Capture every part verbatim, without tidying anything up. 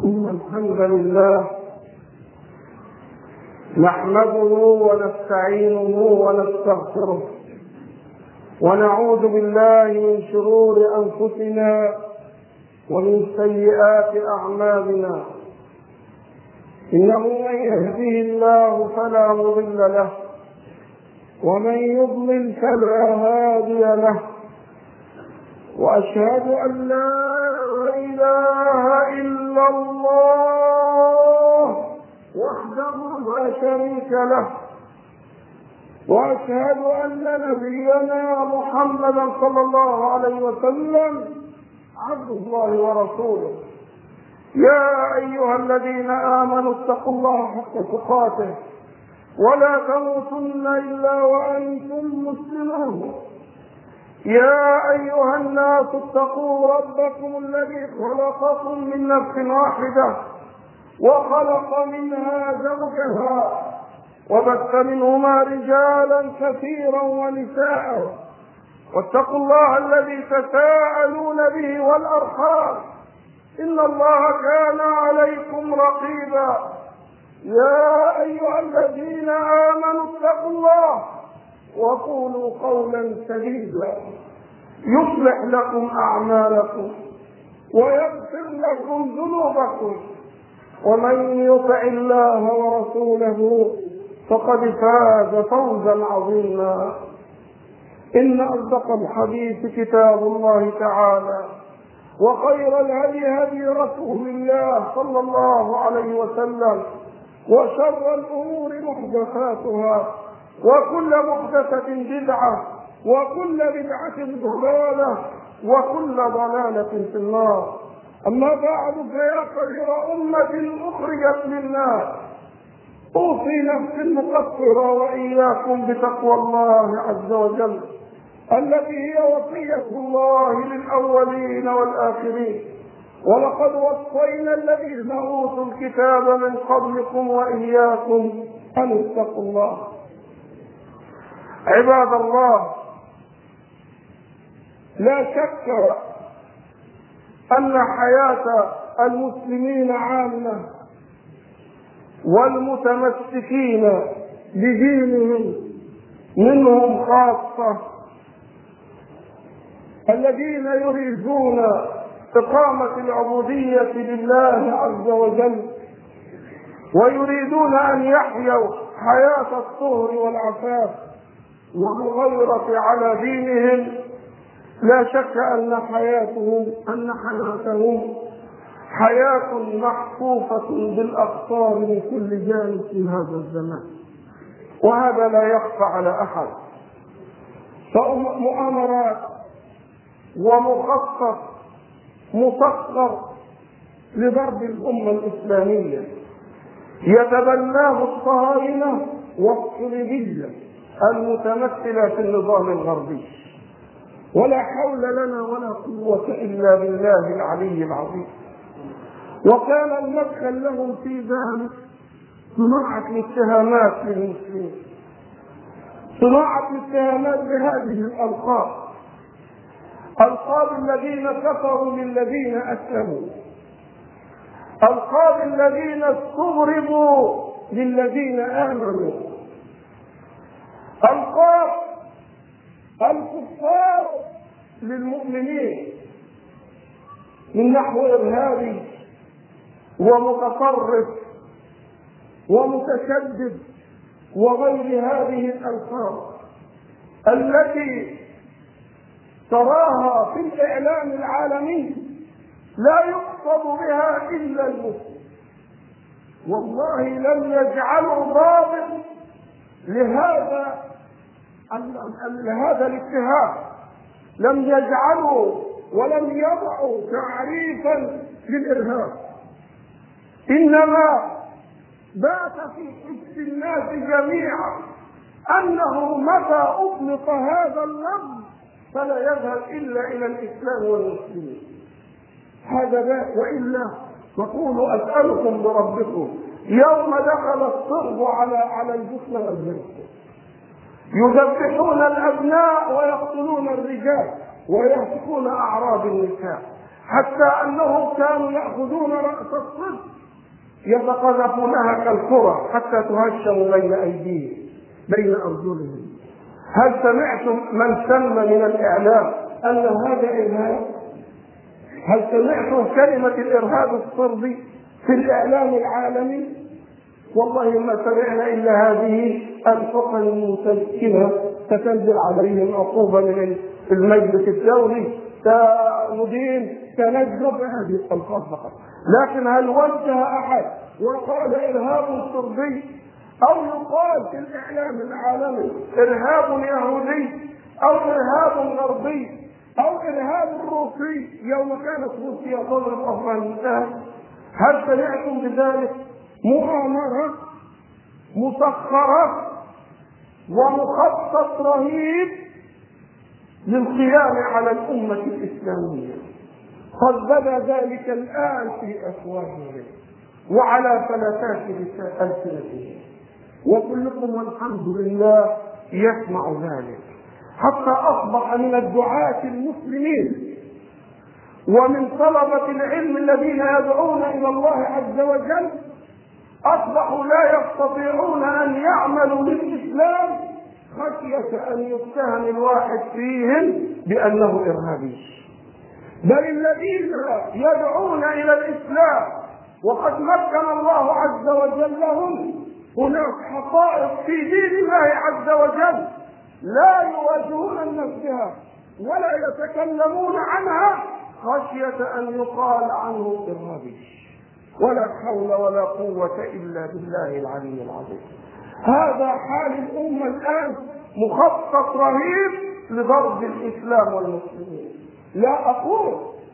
إن الحمد لله نحمده ونستعينه ونستغفره ونعوذ بالله من شرور أنفسنا ومن سيئات أعمالنا. إنه من يهده الله فلا مضل له ومن يضلل فلا هادي له، وأشهد أن لا إله إلا الله وحده لا شريك له، وأشهد أن نبينا محمدا صلى الله عليه وسلم عبد الله ورسوله. يا أيها الذين آمنوا اتقوا الله حق تقاته ولا تموتن إلا وأنتم مسلمون. يا أيها الناس اتقوا ربكم الذي خلقكم من نفس واحدة وخلق منها زوجها وبث منهما رجالا كثيرا ونساء، واتقوا الله الذي تساءلون به والأرحام إن الله كان عليكم رقيبا. يا أيها الذين آمنوا اتقوا الله وقولوا قولا سديدا يصلح لكم أعمالكم ويغفر لكم ذنوبكم، ومن يطع الله ورسوله فقد فاز فوزا عظيما. إن أصدق الحديث كتاب الله تعالى، وخير الهدي هدي رسول الله صلى الله عليه وسلم، وشر الأمور محدثاتها، وكل محدثة بدعة، وكل بدعة ضلالة، وكل ضلالة في النار. أما بعد، فيا خير أمة أخرجت للناس، أوصي نفسي المقصرة وإياكم بتقوى الله عز وجل التي هي وصية الله للأولين والآخرين. ولقد وصينا الذين أوتوا الكتاب من قبلكم وإياكم أن اتقوا الله. عباد الله، لا شك أن حياة المسلمين عامة والمتمسكين بدينهم منهم خاصة الذين يريدون إقامة العبودية لله عز وجل ويريدون أن يحيوا حياة الطهر والعفاف والغيرة على دينهم، لا شك أن حياتهم أن حياتهم حياة محفوفة بالأخطار من كل جانب في هذا الزمان، وهذا لا يخفى على أحد. فمؤامرات ومخطط مسخر لضرب الأمة الإسلامية يتبناه الصهاينة والصليبية المتمثلة في النظام الغربي، ولا حول لنا ولا قوة إلا بالله العلي العظيم. وكان المدخل لهم في ذلك صناعة الاتهامات للمسلمين، صناعة الاتهامات بهذه الألقاب، ألقاب الذين كفروا للذين أسلموا، ألقاب الذين استغربوا للذين آمنوا، ألقاب الكفار للمؤمنين من نحو إرهابي ومتطرف ومتشدد وغير هذه الألقاب التي تراها في الإعلام العالمي لا يقصد بها إلا المسلم. والله لم يجعلوا ضابط لهذا لهذا الاتهام، لم يجعلوا ولم يضعوا تعريفا للإرهاب، إنما بات في حس الناس جميعا أنه متى أطلق هذا اللفظ فلا يذهب إلا إلى الإسلام والمسلمين. هذا بات، وإلا نقول أسألكم بربكم يوم دخل الصرب على على الجسم والجنس يذبحون الأبناء ويقتلون الرجال ويهتكون أعراض النساء، حتى أنهم كانوا يأخذون رأس الصدر يتقذفونها كالكرة حتى تهشم بين أيديهم بين أرجلهم. هل سمعتم من سمى من الإعلام أن هذا إرهاب؟ هل سمعتم كلمة الإرهاب الصربي في الإعلام العالمي؟ والله ما سمعنا إلا هذه الحقن المتسكنة ستنزل عليهم عقوبة من المجلس الدولي كمدين كنجرب هذه الألفاظ فقط. لكن هل وجه أحد وقال إرهاب صربي أو يقال في الإعلام العالمي إرهاب يهودي أو إرهاب غربي أو إرهاب روسي يوم كانت روسيا تضرب أفغانستان؟ هل سمعتم بذلك؟ مؤامرة مسخرة ومخطط رهيب للقيام على الأمة الإسلامية. قد بدا ذلك الآن في أفواههم وعلى فلتات ألسنتهم، وكلكم والحمد لله يسمع ذلك، حتى أصبح من الدعاة المسلمين ومن طلبة العلم الذين يدعون إلى الله عز وجل أصبحوا لا يستطيعون أن يعملوا للإسلام خشية أن يتهم الواحد فيهم بأنه إرهابي. بل الذين يدعون إلى الإسلام وقد مكن الله عز وجل لهم هناك حقائق في دين الله عز وجل لا يواجهون الناس بها ولا يتكلمون عنها خشية أن يقال عنه إرهابي. ولا حول ولا قوة إلا بالله العلي العظيم. هذا حال الأمة الآن، مخطط رهيب لضرب الإسلام والمسلمين. لا أقول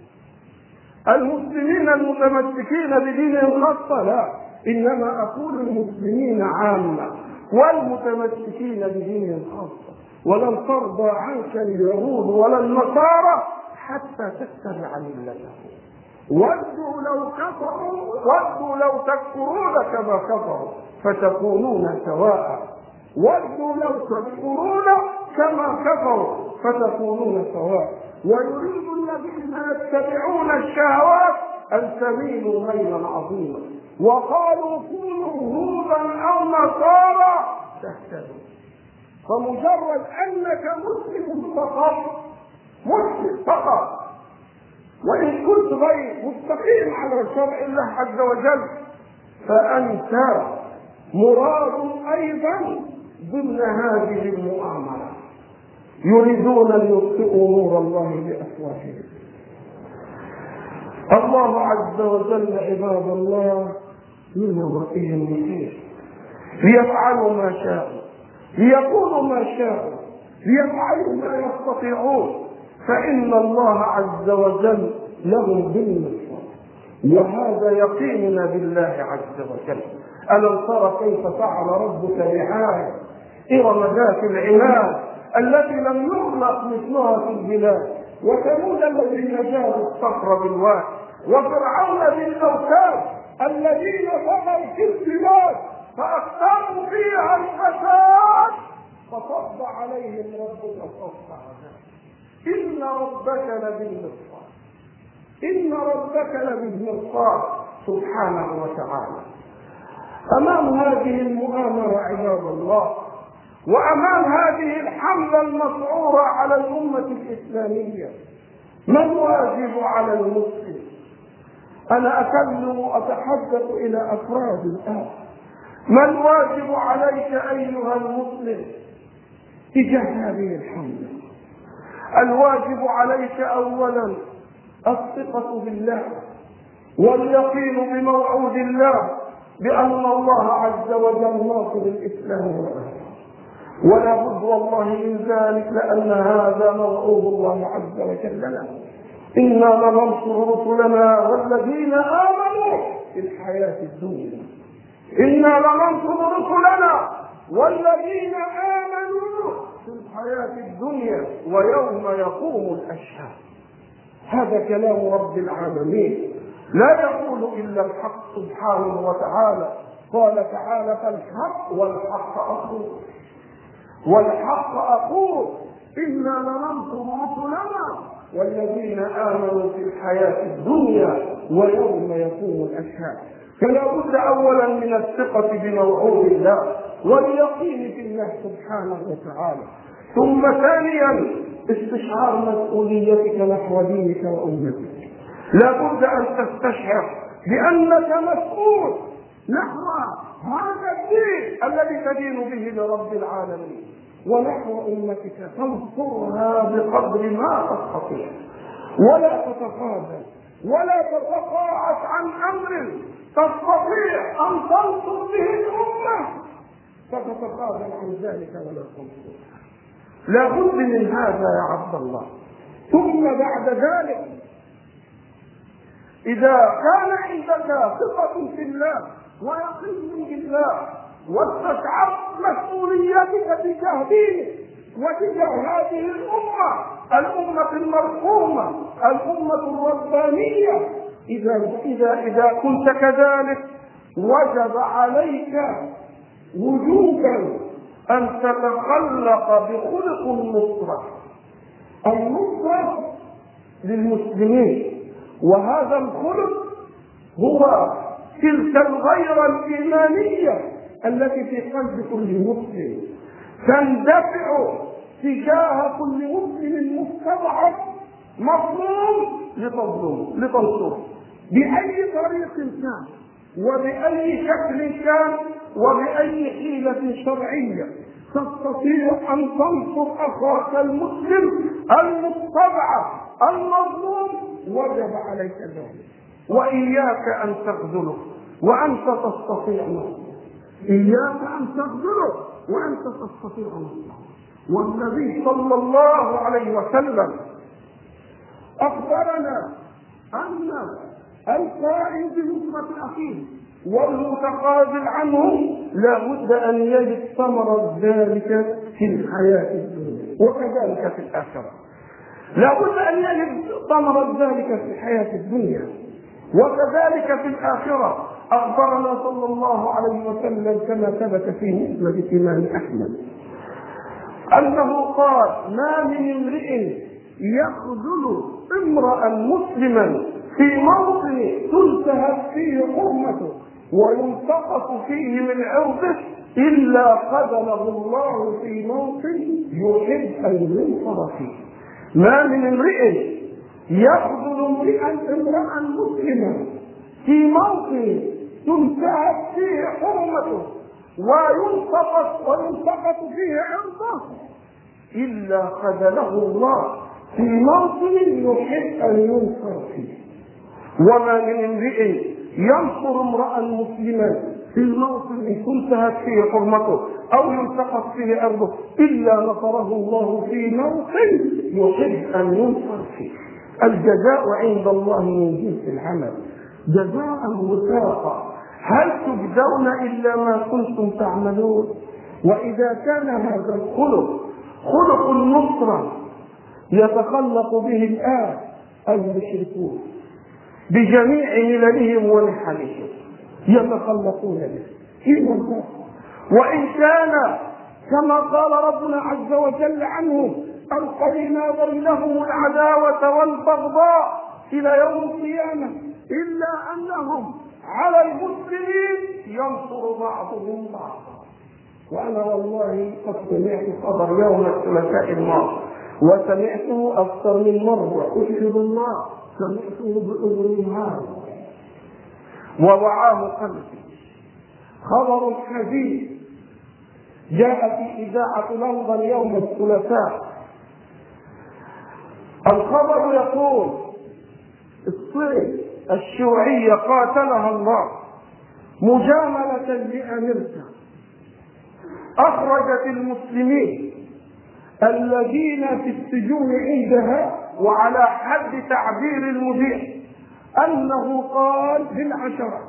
المسلمين المتمسكين بدينهم خاصة، لا، إنما أقول المسلمين عامة والمتمسكين بدينهم خاصة. ولن ترضى عنك اليهود ولا النصارى حتى تتبع ملتهم. ودوا لو كفروا ودوا لو تكفرون كما كفروا فتكونون سواء. ودوا لو تكفرون كما كفروا فتكونون سواء. ويريد الذين يتبعون الشهوات أن تميلوا ميلا عظيما وقالوا كونوا هودا أو نصارى تهتدوا. فمجرد أنك مسلم فقط، مسلم فقط، وإن كنت غير مستقيم على شرع الله عز وجل، فأنت مراد أيضا ضمن هذه المؤامرة. يريدون أن يطفئوا نور الله بأفواههم. الله عز وجل عباد الله من ورائهم مثير، ليفعلوا ما شاءوا، ليقولوا ما شاءوا، ليفعلوا ما يستطيعون، فإن الله عز وجل لهم بالنصر. وهذا يقيننا بالله عز وجل. ألم تر كيف فعل ربك بعاد إرم ذات العماد التي لم يخلق مثلها في البلاد، وثمود الذين جابوا الصخر بالواد، وفرعون ذي الأوتاد الذين طغوا في البلاد فأكثروا فيها الفساد فصب عليهم ربك صب عذاب. إن ربك لبالمرصاد، إن ربك لبالمرصاد سبحانه وتعالى. أمام هذه المؤامرة عباد الله، وأمام هذه الحملة المسعورة على الأمة الإسلامية، ما الواجب على المسلم؟ أنا أكلم وأتحدث إلى أفراد الآن. ما الواجب عليك أيها المسلم تجاه هذه الحملة؟ الواجب عليك أولا الثقة بالله واليقين بموعود الله بأن الله عز وجل ناصر الإسلام والأهل، ولا بد والله من ذلك، لأن هذا موعود الله عز وجل لنا. إنا لننصر رسلنا والذين آمنوا في الحياة الدنيا. إنا لننصر رسلنا والذين آمنوا في الحياة الدنيا ويوم يقوم الأشهاد. هذا كلام رب العالمين، لا يقول إلا الحق سبحانه وتعالى. قال تعالى: فالحق والحق أقول والحق أقول إنا لننصر رسلنا والذين آمنوا في الحياة الدنيا ويوم يقوم الأشهاد. فلا بد أولا من الثقة بموعود الله واليقين في الله سبحانه وتعالى، ثم ثانيا استشعار مسؤوليتك نحو دينك وأمتك. لا بد أن تستشعر بأنك مسؤول نحو هذا الدين الذي تدين به لرب العالمين، ونحو أمتك تنصرها بقدر ما تستطيع، ولا تتخاذل ولا تتقاعس عن أمر تستطيع أن تنصر به الأمة فتتخاذل عن ذلك ولا تنصر. لا بد من هذا يا عبد الله. ثم بعد ذلك إذا كان عندك ثقة في الله ويقين بالله واستشعرت مسؤوليتك تجاه دينك وتجاه هذه الأمة، الأمة المرحومة، الأمة الربانية، إذا إذا إذا كنت كذلك وجب عليك وجوبا أن تتخلق بخلق النصرة، النصرة للمسلمين. وهذا الخلق هو تلك الغيرة الإيمانية التي في قلب كل مسلم تندفع تجاه كل مسلم مستضعف مظلوم لتظلمه لتنصره بأي طريق كان وبأي شكل كان وبأي حيلة شرعية تستطيع أن تنصر أخاك المسلم المستضعف المظلوم، وجب عليك ذلك. وإياك أن تخذله وأنت تستطيع نصره، إياك أن تخذله وأنت تستطيع نصره. والنبي صلى الله عليه وسلم أخبرنا أن القائم بنصرة أخيه والمتخاذل عنه لا بد أن يجد ثمرة ذلك في الحياة الدنيا وكذلك في الآخرة. لا بد أن يجد ثمرة ذلك في الحياة الدنيا وكذلك في الآخرة. أخبرنا صلى الله عليه وسلم كما ثبت في مسند الإمام أحمد أنه قال: ما من امرئ يخذل امرأ مسلما في موطن تنتهك فيه حرمته وينتقص فيه من عرضه إلا خذله الله في موطن يحب أن ينصر فيه. ما من امرئ يخذل امرأ مسلما في موطن تنتهك فيه حرمته وينتقص وينتقص فيه عرضه إلا خذله الله في موطن يحب أن ينصر فيه. وما من امرئ ينصر امرأ مسلما في موطن تنتهك فيه حرمته أو ينتقص فيه عرضه إلا نصره الله في موطن يحب أن ينصر فيه. الجزاء عند الله من جنس العمل، جزاء وفاقا. هل تجزون إلا ما كنتم تعملون؟ وإذا كان هذا الخلق خلق النصرة يتخلق به الآن المشركون بجميع مللهم ونحلهم يتخلقون به، وإن كان كما قال ربنا عز وجل عنهم: ألقينا بينهم العداوة والبغضاء إلى يوم القيامة إلا أنهم على المسلمين ينصر بعضهم بعضا. وأنا والله قد سمعت خبر يوم الثلاثاء الماضي وسمعته أكثر من مرة، أشهد الله سمعته بأذني هذا ووعاه قلبي. خبر حديث جاء في إذاعة لندن يوم الثلاثاء. الخبر يقول: الصين الشيوعية قاتلها الله مجاملة لأمريكا أخرجت المسلمين الذين في السجون عندها، وعلى حد تعبير المذيع أنه قال بالعشرة،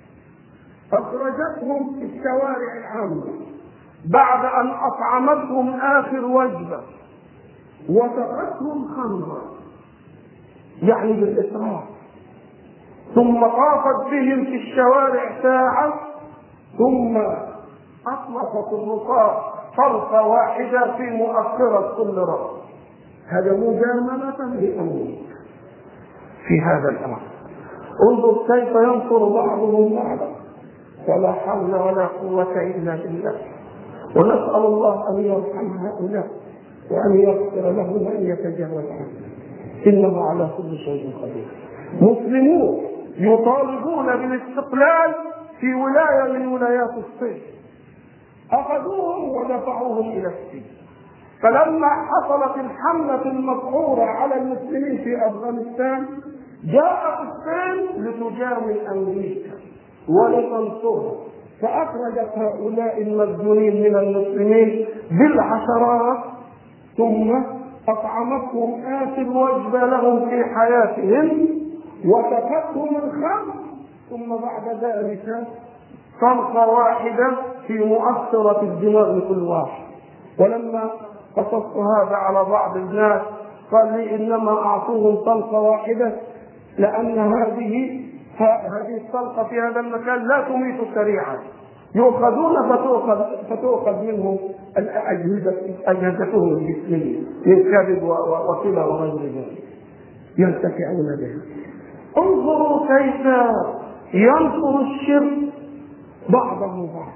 أخرجتهم في الشوارع العامة بعد أن أطعمتهم آخر وجبة وسقتهم خمرا، يعني بالإسراف، ثم طافت بهم في الشوارع ساعة ثم أطلقت الرصاص طلقة واحدة في مؤخرة كل رأس. هذا مجاملة لأمور في هذا الأمر. انظر كيف ينصر بعضهم بعضا، ولا حول ولا قوة إلا بالله. ونسأل الله أن يرحم هؤلاء وأن يغفر لهم وأن يتجاوز عنهم، إنه على كل شيء قدير. مسلمون يطالبون بالاستقلال في ولاية من ولايات الصين، أخذوهم ودفعوهم إلى الصين. فلما حصلت الحملة المسعورة على المسلمين في أفغانستان جاءت الصين لتجامل أمريكا ولتنصرها، فأخرجت هؤلاء المسجونين من المسلمين بالعشرات، ثم أطعمتهم آخر وجبة لهم في حياتهم وسقتهم الخمر، ثم بعد ذلك طلقة واحدة في مؤثرة الدماغ لكل واحد. ولما قصصت هذا على بعض الناس قال لي إنما أعطوهم طلقة واحدة لأن هذه هذه الطلقة في هذا المكان لا تميت سريعا، يؤخذون فتؤخذ, فتؤخذ منهم أجهزتهم الجسمية من كبد وكلى وغير ذلك ينتفعون بها. انظروا كيف ينصر الشرك بعضه بعض.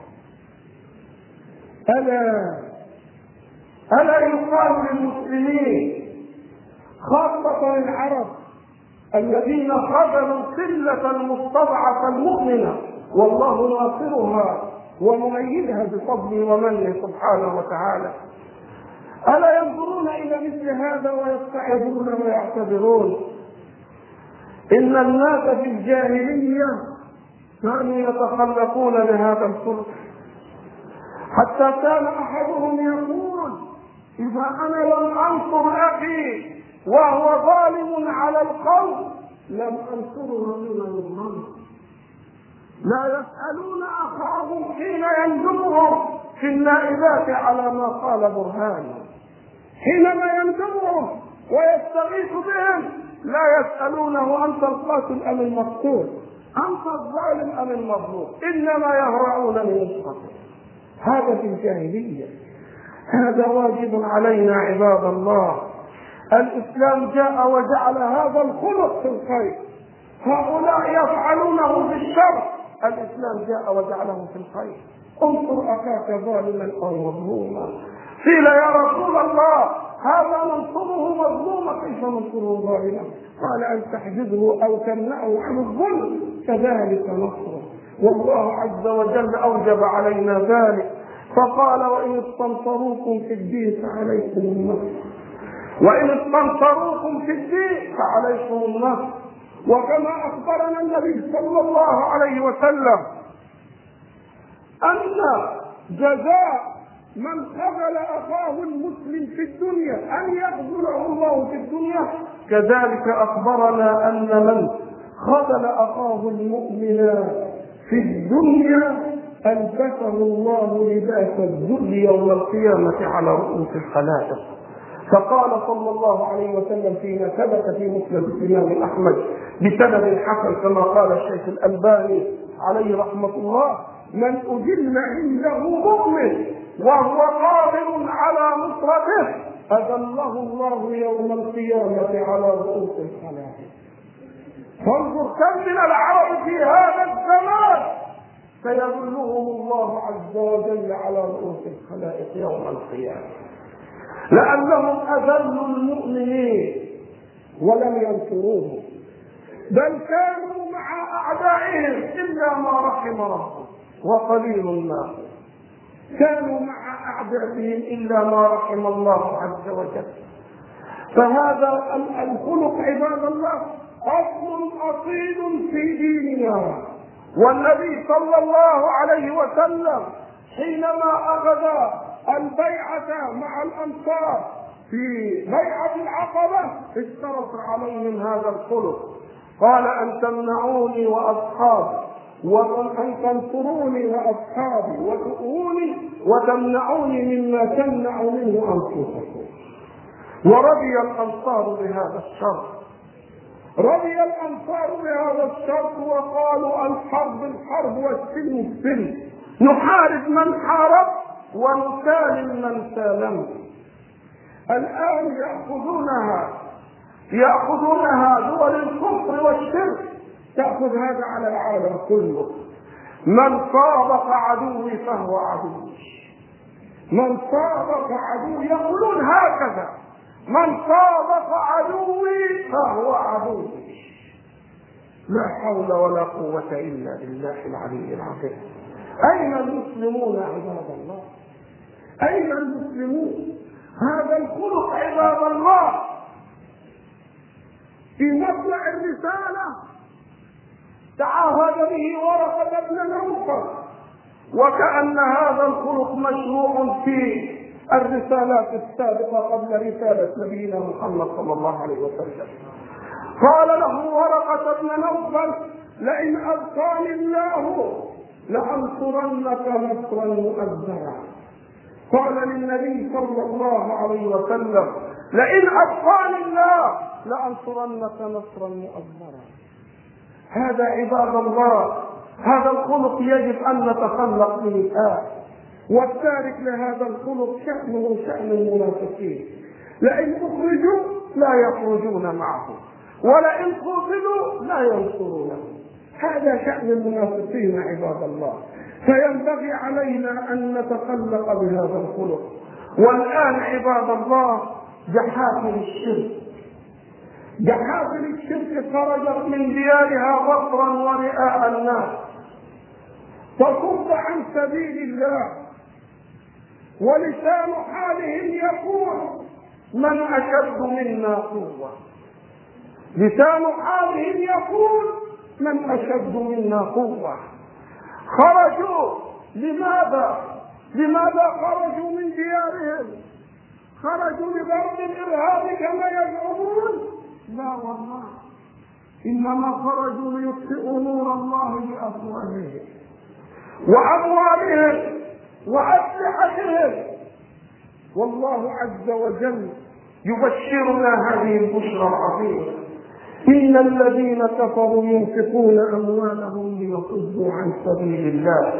ألا ألا يقال للمسلمين خاصة العرب الذين خذلوا القلة المستضعفة المؤمنة والله ناصرها ومؤيدها بفضله ومنه سبحانه وتعالى، ألا ينظرون إلى مثل هذا ويستعظون ويعتبرون؟ إن الناس في الجاهلية كانوا يتخلقون بهذا الخلق، حتى كان أحدهم يقول إذا أنا لم أنصر أخي وهو ظالم على القوم لم أنصره من الظلم. لا يسألون أخاهم حين يندبهم في النائبات على ما قال برهان، حينما يندبهم ويستغيث بهم لا يسألونه أنت القاتل أم المقتول، أنت الظالم أم المظلوم، إنما يهرعون من القتل. هذا في الجاهلية. هذا واجب علينا عباد الله. الإسلام جاء وجعل هذا الخلق في الخير، هؤلاء يفعلونه في الشر، الإسلام جاء وجعله في الخير. انصر أخاك ظالما أو مظلوما. قيل يا رسول الله هذا ننصره مظلوما كيف ننصره ظالما؟ قال أن تحجزه أو تمنعه عن الظلم كذلك نصره، والله عز وجل أوجب علينا ذلك فقال وإن استنصروكم في الدين فعليكم النصر، وإن استنصروكم في الدين فعليكم النصر. وكما أخبرنا النبي صلى الله عليه وسلم أن جزاء من خذل أخاه المسلم في الدنيا أن يخذله الله في الدنيا، كذلك أخبرنا أن من خذل أخاه المؤمن في الدنيا ألبسه الله لباس الذل يوم القيامة على رؤوس الخلائق. فقال صلى الله عليه وسلم فيما ثبت في مسند الإمام أحمد بسند حسن كما قال الشيخ الألباني عليه رحمة الله: من أجل عنده مؤمن وهو قادر على نصرته أذله الله يوم القيامة على رؤوس الخلائق. فانظر كم من العرب في هذا الزمان سيذلهم الله عز وجل على رؤوس الخلائق يوم القيامة، لأنهم أذلوا المؤمنين ولم ينصروهم، بل كانوا مع أعدائهم إلا ما رحم ربهم وقليل ما كانوا مع أعدائهم إلا ما رحم الله عز وجل. فهذا الخلق عباد الله أصل أصيل في ديننا. والنبي صلى الله عليه وسلم حينما أخذ البيعة مع الأنصار في بيعة العقبة اشترط عليهم هذا الخلق، قال أن تمنعوني وأصحابي وأن تنصروني وأصحابي وتؤوني وتمنعوني مما تمنع منه أنفسكم. ورضي الأنصار بهذا الشرط، رضي الأنصار بهذا الشرط وقالوا الحرب الحرب والسلم السلم، نحارب من حارب ونسالم من سالم. الآن يأخذونها يأخذونها دول الكفر والشرك، تأخذ هذا على العالم كله. من صادق عدوي فهو عدوي، من صادق عدوي، يقولون هكذا: من صادق عدوي فهو عدوي. لا حول ولا قوة إلا بالله العلي العظيم. أين المسلمون عباد الله؟ أين المسلمون؟ هذا الخلق عباد الله في مطلع الرسالة تعاهد به ورقة بن نوفل، وكأن هذا الخلق مشروع في الرسالات السابقة قبل رسالة نبينا محمد صلى الله عليه وسلم. قال له ورقة بن نوفل: لئن أبقاني الله لأنصرنك نصرا مؤزرا. قال للنبي صلى الله عليه وسلم: لئن أبقاني الله لأنصرنك نصرا مؤزرا. هذا عباد الله، هذا الخلق يجب أن نتخلق به الآن. والتارك لهذا الخلق شأنه شأن المنافقين، لئن أخرجوا لا يخرجون معه، ولئن قتلوا لا ينصرونه. هذا شأن المنافقين عباد الله، فينبغي علينا أن نتخلق بهذا الخلق. والآن عباد الله جحافل الشرك، جحافل الشرك خرجت من ديارها غفرا ورئاء الناس، تصد عن سبيل الله، ولسان حالهم يقول: من أشد منا قوة. لسان حالهم يقول: من أشد منا قوة. خرجوا لماذا؟ لماذا خرجوا من ديارهم؟ خرجوا لضرب الإرهاب كما يزعمون؟ لا والله، إنما خرجوا ليطفئوا نور الله بأفواههم وأموالهم وأسلحتهم. والله عز وجل يبشرنا هذه البشرى العظيمة: إن الذين كفروا ينفقون أموالهم ليصدوا عن سبيل الله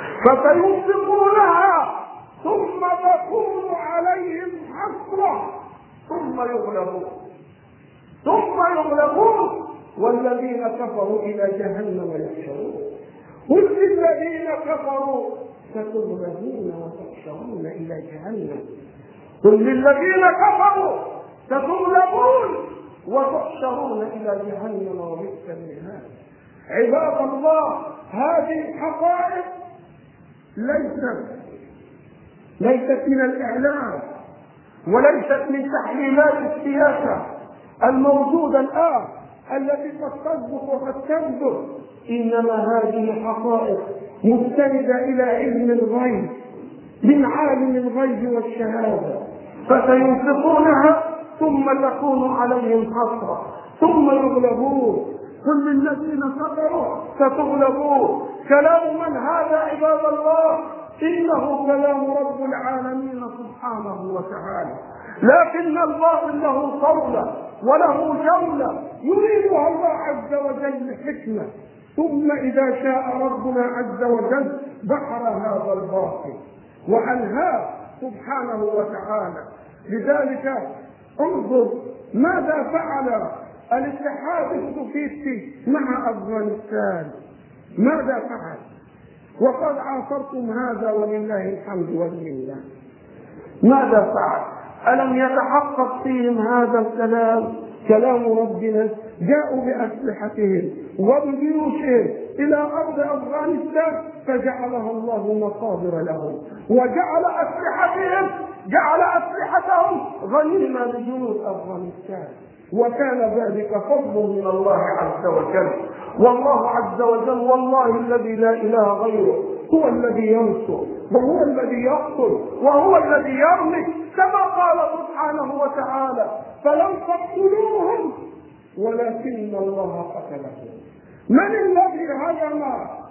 فسينفقونها ثم تكون عليهم حسرة ثم يغلبون ثم يغلبون والذين كفروا إلى جهنم يحشرون. قل للذين كفروا ستغلبون وتحشرون إلى جهنم. قل للذين كفروا ستغلبون وتحشرون إلى جهنم وبئس المهاد. عباد الله، هذه الحقائق ليست ليست من الإعلام وليست من تحليلات السياسة الموجودة الآن التي قد تصدق وقد تكذب، إنما هذه حقائق مستندة إلى علم الغيب من عالم الغيب والشهادة. فسينفقونها ثم تكون عليهم حسرة ثم يغلبون. كل الذين كفروا ستغلبون. كلام من هذا عباد الله؟ إنه كلام رب العالمين سبحانه وتعالى، لكن الباطل له صولة وله جولة يريدها الله عز وجل حكمة، ثم إذا شاء ربنا عز وجل بحر هذا الباطل وأنهاه سبحانه وتعالى. لذلك انظر ماذا فعل الاتحاد السوفيتي مع أفغانستان، ماذا فعل؟ وقد عاصرتم هذا ولله الحمد والمنة. ماذا فعل؟ ألم يتحقق فيهم هذا الكلام كلام ربنا؟ جاءوا بأسلحتهم وبجيوشهم إلى أرض أفغانستان فجعلها الله مصادر لهم، وجعل أسلحتهم جعل أسلحتهم غنيمة لجنود أفغانستان، وكان ذلك فضل من الله عز وجل. والله عز وجل والله الذي لا إله غيره هو الذي ينصر وهو الذي يقتل وهو الذي يرمي، كما قال سبحانه وتعالى: فلم تقتلوهم ولكن الله قتلهم. من الذي هزم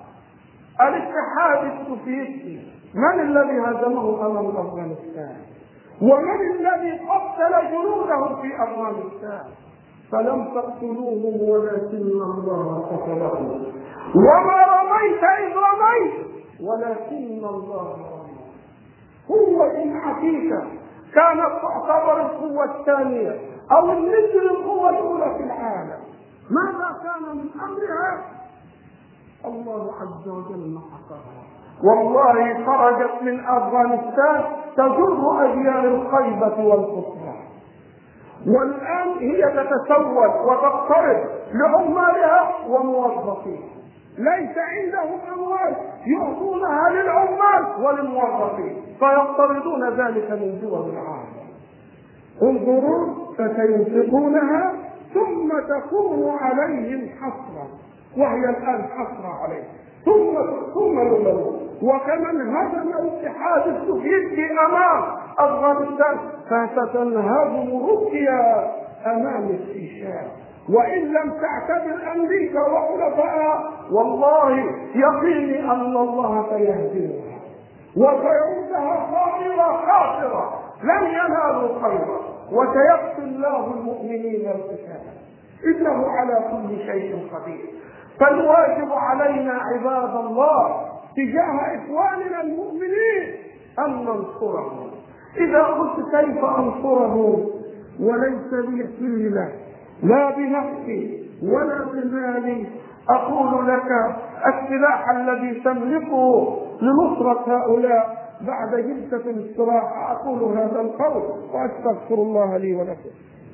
الاتحاد السوفيتي؟ من الذي هزمه أمام أفغانستان؟ ومن الذي قتل جنوده في أفغانستان؟ فلم تقتلوهم ولكن الله قتلهم. وما رميت إذ رميت ولكن الله رمى. هو إن حقيقة كانت تعتبر القوة الثانية أو مثل القوة الأولى في العالم، ماذا كان من أمرها؟ الله عز وجل محقها، والله خرجت من أفغانستان تجر أجيال الخيبة والخسران، والآن هي تتسول وتقترب لعمالها وموظفيها، ليس عندهم أموال يعطونها للعمال وللموظفين فيقترضون ذلك من دول العالم. انظروا فسينفقونها ثم تكون عليهم حسرة، وهي الآن حسرة عليهم، ثم ثم يغلبون. وكمن هزم الاتحاد السوفيتي أمام أفغانستان فستنهزم روسيا أمام الشيشان، وإن لم تعتبر أمريكا وحلفائها والله يقيني أن الله سيهزمها وسيردها خاسرة خاسرة لن ينالوا خيرا، وسيقتل الله المؤمنين القتال إنه على كل شيء قدير. فالواجب علينا عباد الله تجاه إخواننا المؤمنين أن ننصرهم. إذا قلت كيف أنصرهم وليس لي حيلة لا بنفسي ولا بمالي، أقول لك السلاح الذي تملكه لنصرة هؤلاء بعد جلسة الاستراحة. أقول هذا القول وأستغفر الله لي ولكم.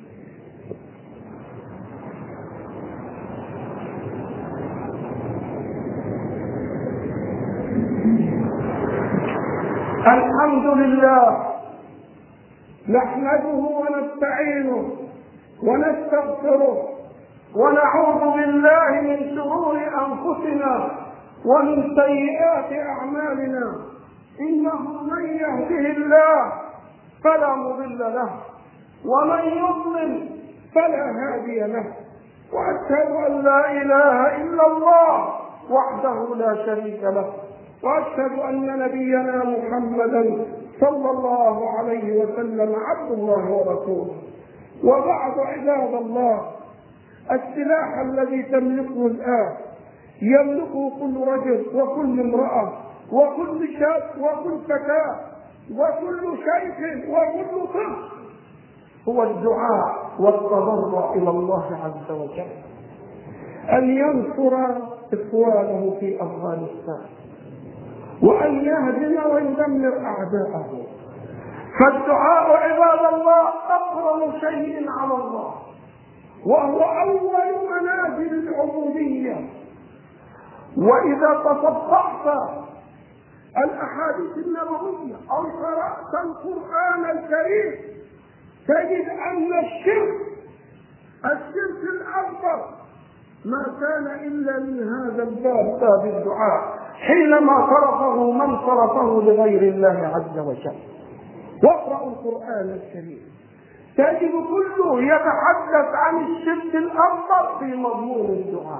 الحمد لله نحمده ونستعينه ونستغفره ونعوذ بالله من شرور أنفسنا ومن سيئات أعمالنا، إنه من يهده الله فلا مضل له ومن يضلل فلا هادي له، وأشهد أن لا إله إلا الله وحده لا شريك له، وأشهد أن نبينا محمدا صلى الله عليه وسلم عبد الله ورسوله. وبعد عباد الله، السلاح الذي تملكه الآن يملكه كل رجل وكل امرأة وكل شاب وكل فتاة وكل شيخ وكل طفل هو الدعاء والتضرع إلى الله عز وجل أن ينصر إخوانه في أفغانستان وأن يهدم ويدمر أعداءه. فالدعاء عباد الله أقرب شيء على الله، وهو أول منازل العبودية. وإذا تصفحت الأحاديث النبوية أو قرأت القرآن الكريم تجد أن الشرك الشرك الأكبر ما كان إلا من هذا الباب، باب الدعاء، حينما صرفه من صرفه لغير الله عز وجل. واقرأوا القرآن الكريم تجد كله يتحدث عن الشرك الأكبر في مضمون الدعاء.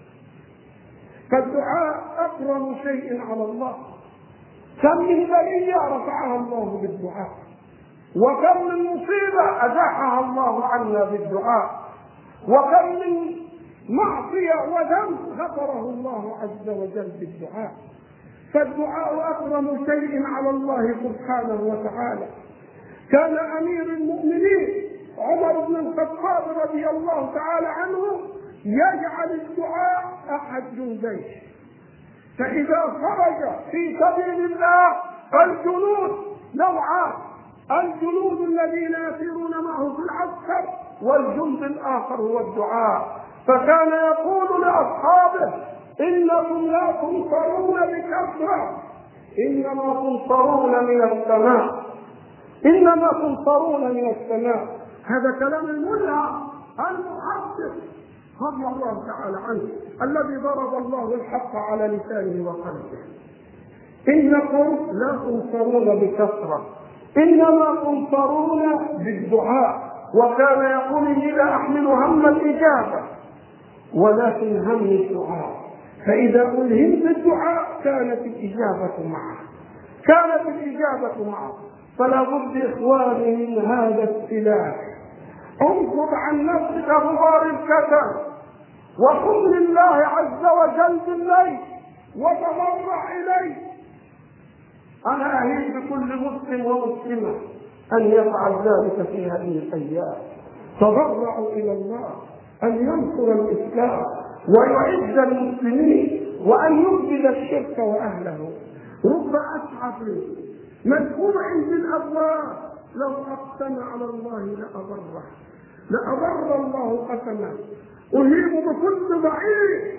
فالدعاء أكرم شيء على الله، كم من بلية رفعها الله بالدعاء، وكم من مصيبة أزاحها الله عنا بالدعاء، وكم من معصية وذنب غفره الله عز وجل بالدعاء. فالدعاء أكرم شيء على الله سبحانه وتعالى. كان أمير المؤمنين عمر بن الخطاب رضي الله تعالى عنه يجعل الدعاء أحد جنديه، فإذا خرج في سبيل الله فالجنود نوعان: الجنود الذين يسيرون معه في العسكر، والجند الآخر هو الدعاء. فكان يقول لأصحابه: إنكم لا تنصرون بكثرة، إنما تنصرون من السماء، إنما تنصرون من السماء. هذا كلام الملا المحدث رضي الله تعالى عنه الذي ضرب الله الحق على لسانه وقلبه. إنكم لا تنصرون بكثرة، إنما تنصرون بالدعاء. وكان يقول: إني لا أحمل هم الإجابة ولكن هم الدعاء، فإذا ألهمت الدعاء كانت الإجابة معه، كانت الإجابة معه. فلا بد إخواني من هذا السلاح. انفض عن نفسك غبار الكسل وقم لله عز وجل بالليل وتضرع إليه. أنا أهيب بكل مسلم ومسلمة أن يفعل ذلك في هذه الأيام. تضرعوا إلى الله أن ينصر الإسلام ويعز المسلمين وأن يبدل الشرك وأهله. رب أسعف مدفوع بالأبواب لو أقسم على الله لأبره، لأبر الله قسمه. أهيب بكل ضعيف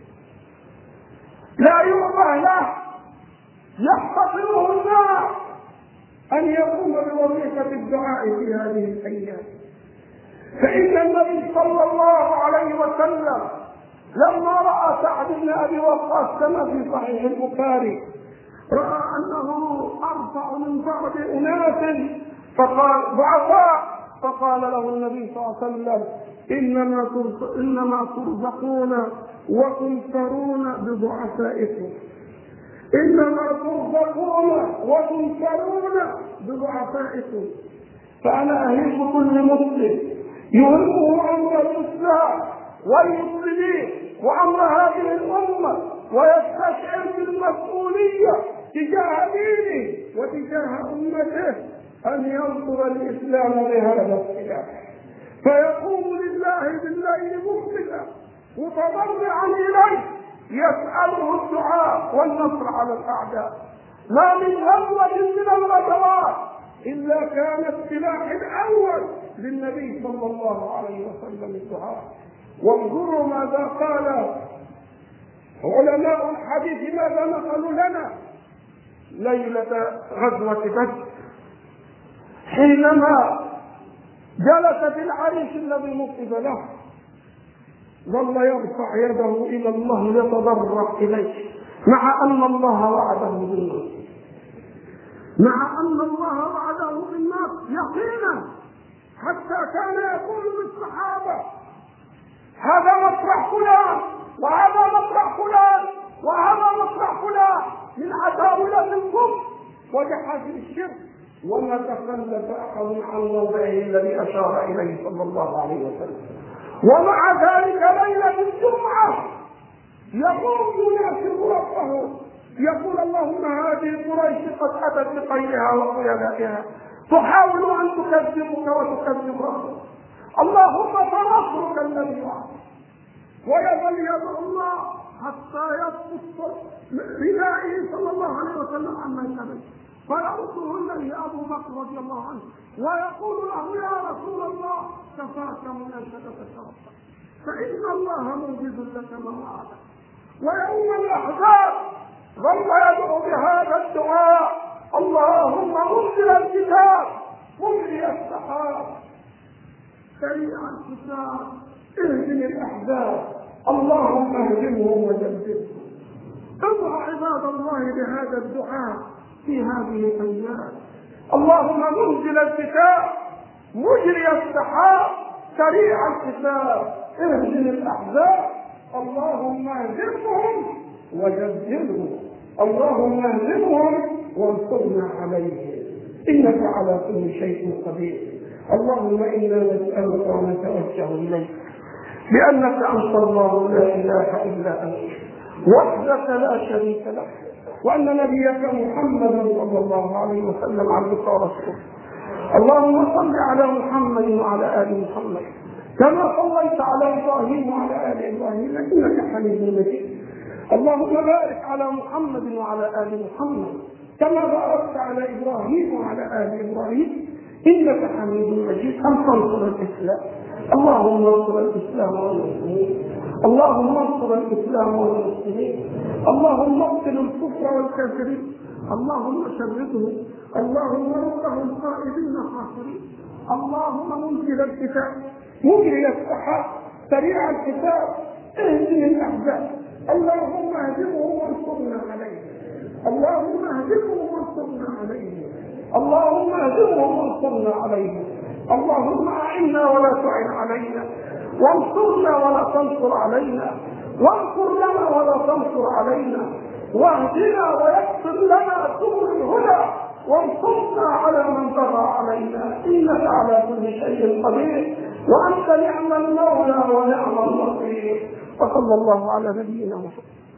لا يعطى له يحتقره الناس أن يقوم بوظيفة الدعاء في هذه الأيام. فإن النبي صلى الله عليه وسلم لما رأى سعد بن أبي وقاص كما في صحيح البخاري رأى أنه أرفع من بعض أناس فقال ضعفاء، فقال له النبي صلى الله عليه وسلم إنما إنما ترزقون وتنصرون بضعفائكم، إنما ترزقون وتنصرون بضعفائكم. فأنا أهيب كل مسلم يهمه أمر الإسلام والمسلمين وأمر هذه الأمة ويستشعر بالمسؤولية تجاه دينه وتجاه أمته أن ينصر الإسلام بهذا السلاح، فيقوم لله بالليل مخبتا متضرعا إليه يسأله الدعاء والنصر على الأعداء. ما من غزوة من الغزوات إلا كان السلاح الأول للنبي صلى الله عليه وسلم الدعاء. وانظروا ماذا قال علماء الحديث، ماذا نقلوا لنا ليلة غزوة بدر حينما جلس في العريش الذي نصب له، ظل يرفع يده إلى الله يتضرع إليه مع أن الله وعده بالنصر، مع أن الله وعده بالنصر يقينا، حتى كان يقول للصحابة هذا مطرح فلان وهذا مطرح فلان وهذا مطرح فلان من عتاولة الكفر وجحافل الشرك، وما تخلف أحد عن موضعه الذي أشار إليه صلى الله عليه وسلم. ومع ذلك ليلة الجمعة يقوم يناشد ربه يقول اللهم هذه قريش قد أتت بخيرها وخيلائها تحاول أن تكذبك وتكذب ربك، اللهم فنصرك الذي وعدك. ويظل يدعو الله حتى يسقط ردائه صلى الله عليه وسلم عما يتبع، فيرده الذي أبو بكر رضي الله عنه ويقول له يا رسول الله كفاك مناشدتك ربك فإن الله موجد لك ما وعدك. ويوم الأحزاب ظل يدعو بهذا الدعاء اللهم منزل الكتاب مجري السحاب سريع الحساب اهدم الأحزاب اللهم اهدمهم وجبرهم. ادعوا عباد الله بهذا الدعاء في هذه الأيام، اللهم منزل الكتاب مجري السحاب سريع الحساب اهدم الأحزاب اللهم اهدمهم وجبرهم، اللهم اهدمهم وانصرنا عليهم إنك على كل شيء قدير. اللهم إنا نسألك ونتوجه إليك بأنك أنت الله لا إله إلا أنت وحدك لا شريك لك، وأن نبيك محمدا صلى الله عليه وسلم عبدك ورسولك. اللهم صل على محمد وعلى آل محمد كما صليت على إبراهيم وعلى آل إبراهيم إنك حميد مجيد. اللهم بارك على محمد وعلى آل محمد كما باركت على إبراهيم وعلى آل إبراهيم إنك حميد مجيد. أن تنصر الإسلام، اللهم انصر الإسلام والمسلمين، اللهم انصر الإسلام والمسلمين، اللهم اقتل الكفر والكافرين، اللهم شردهم، اللهم ردهم خائبين خاسرين، اللهم منزل الكتاب مجري السحاب سريع الحساب اهدم الأحزاب اللهم اهدمهم وانصرنا عليهم، اللهم اهدمهم وانصرنا عليهم، اللهم اهدمهم وانصرنا عليهم، اللهم أعنا ولا تعن علينا، وانصرنا ولا تنصر علينا، وانصر لنا ولا تنصر علينا، واهدنا ويسر لنا سبل الهدى، وانصرنا على من بغى علينا إنك على كل شيء قدير، وأنت نعم المولى ونعم النصير. وصلى الله على نبينا محمد.